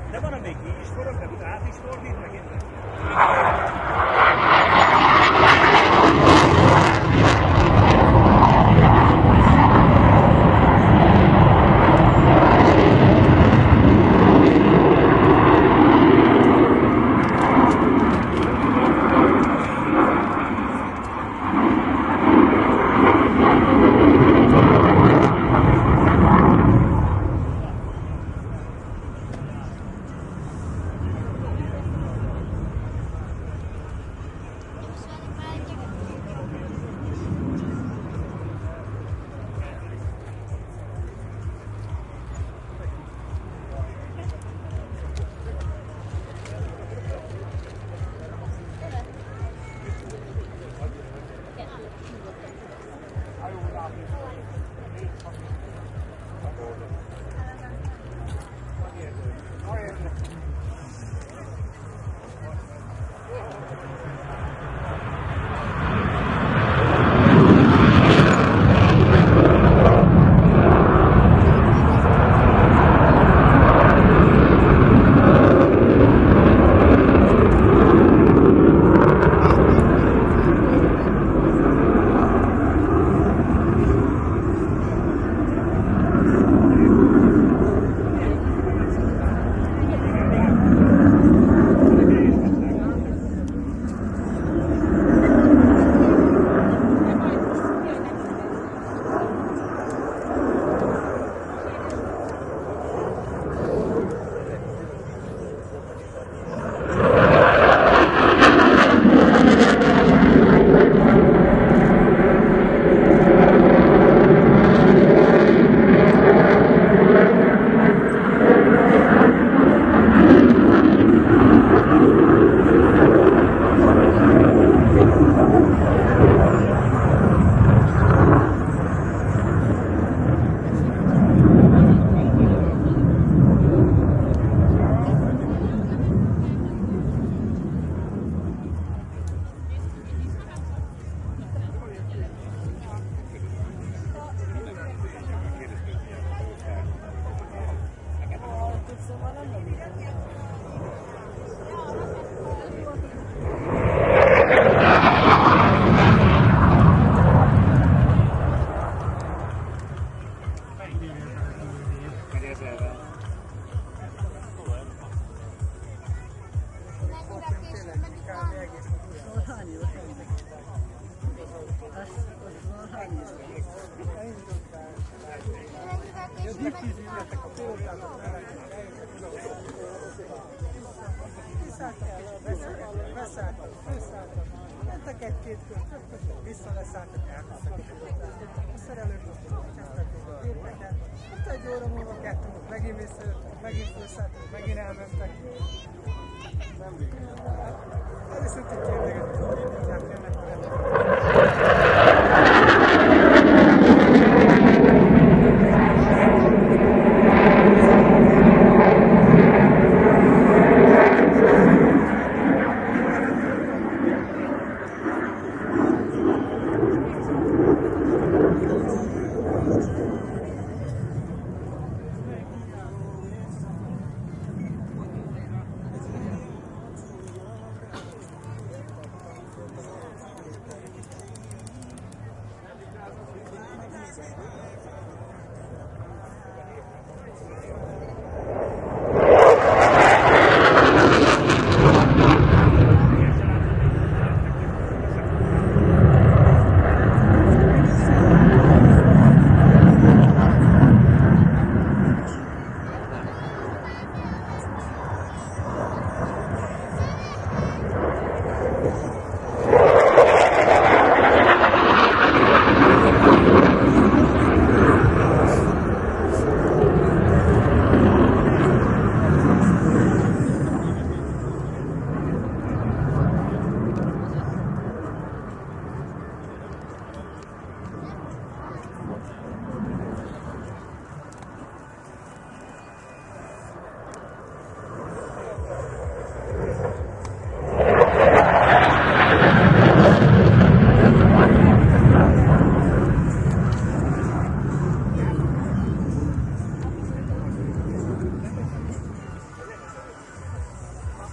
De van, amelyik így is forog, de át is fordít, meg innen. Mentek egy-két kört, vissza leszálltak, elhoztak a szerelők, kezdtették a gépeket, ott egy óra múlva, kettő múlva megint visszajöttek, megint felszálltak, megint elmentek. Nem végül. Először tudjuk érdegetni, hogy indítják jönnek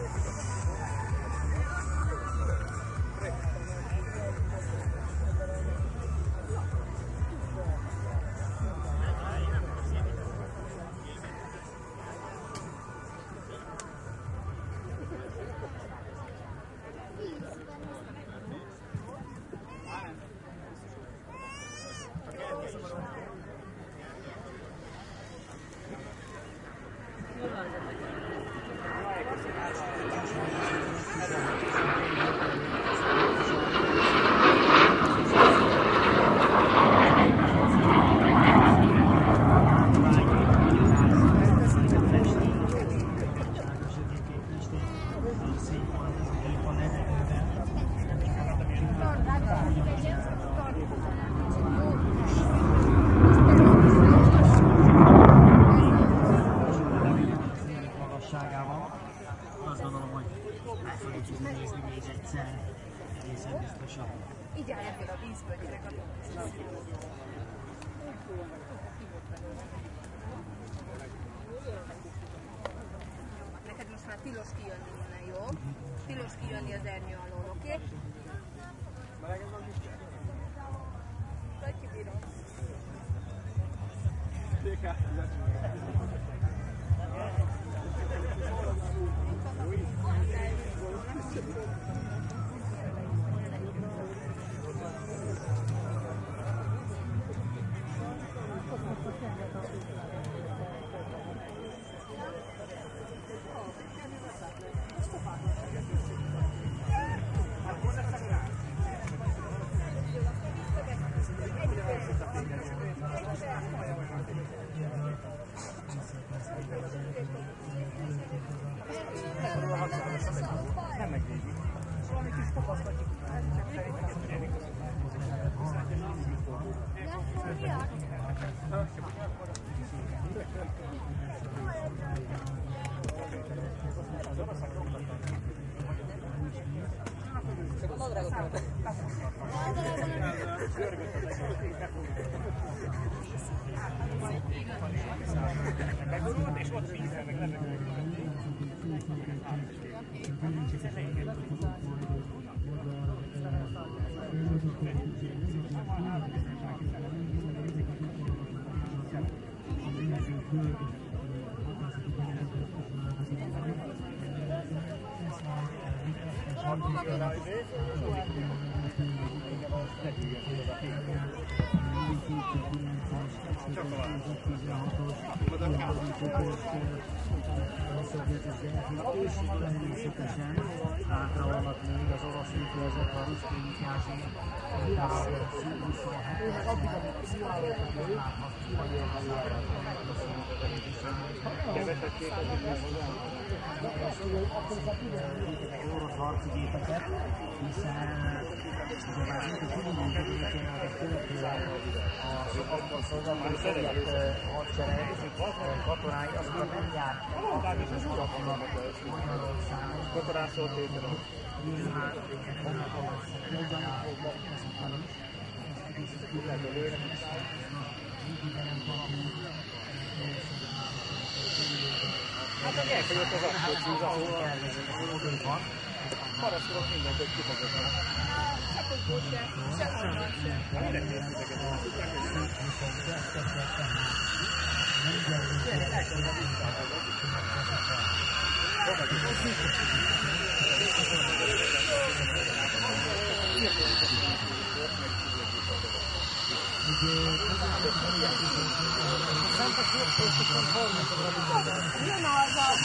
Így áll ebből a vízből, gyerek a neked most már tilos kijönni innen, jó? Tilos kijönni az ernyő alól, oké? Vagy kibírom. Nem megvédik. Valami kis kopasztatjuk. Megurult, és ott vízre meg levegő. Természetesen hátra alatt még az orosz influenzek, a ruszki influenzek, orosz harci gépeket, hiszen ugye már mint a tudunk, a szovjet hadsereg katonái azokat nem jártak az alapnak Magyarországon. Kotorászol tételem. Nyilván Hát meg elfogyott az akciót, ahol van. paraszolok mindent, hogy kifogadnak. Szakokból se, sehonnan se. Minek nézzük Jön az a...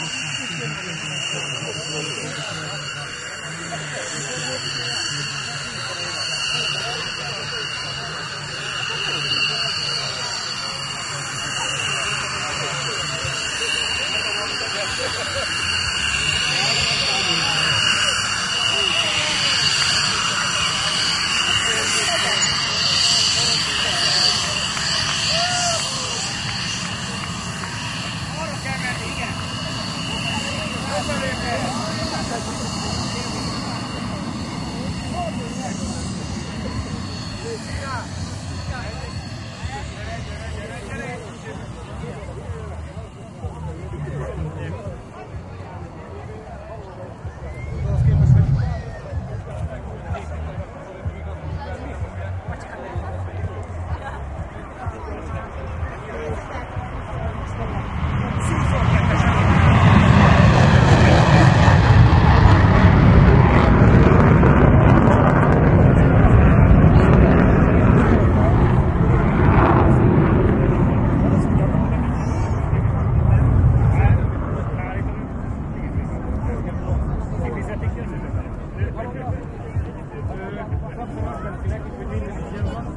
Azt teszi nekik, hogy minden ingyen van,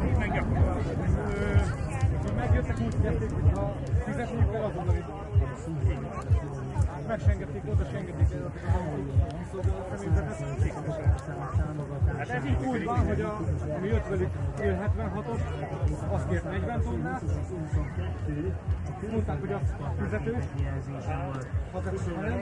megjöttek úgy tették, hogy ha fizetniük kell, azonnal megsengették, oda sengetik el a kiszolgáló személyzetet. Hát ez így úgy van, hogy ami jött velük 76-os, azt kért 40 tonnát, mondták, hogy az fizetős, ha nem,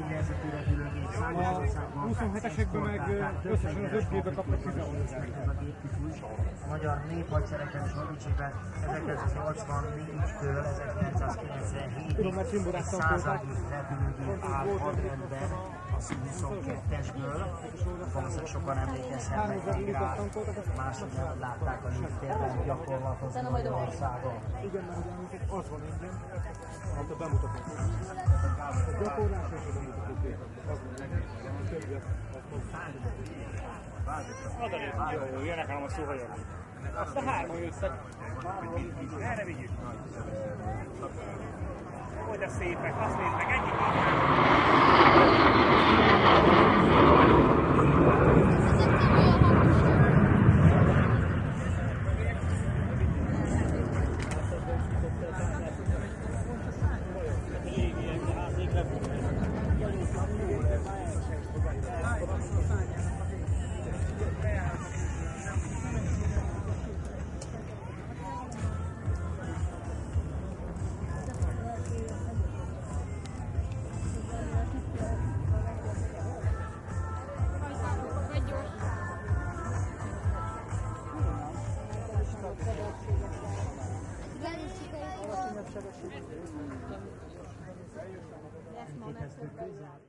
a 27-esekben meg összesen az 5 évben kaptak 16. A magyar néphadsereget sorítségben 1984-től 1997-ig századi repülőgép áll hadrendben a Su-22-esből. Valószínűleg sokan emlékezhetnek még rá, mások nem látták a légtérben gyakorlatozni Magyarországon. Igen, mert az van ingyen, amit a bemutatók. A gyakorlás és a bemutatók. Az van ingyen, a többiek. Jó, jönnek ám a szóhajak. Azt a hárman jöttek. Erre vigyük. Hogy a szépek, azt nézd meg, Lesz ma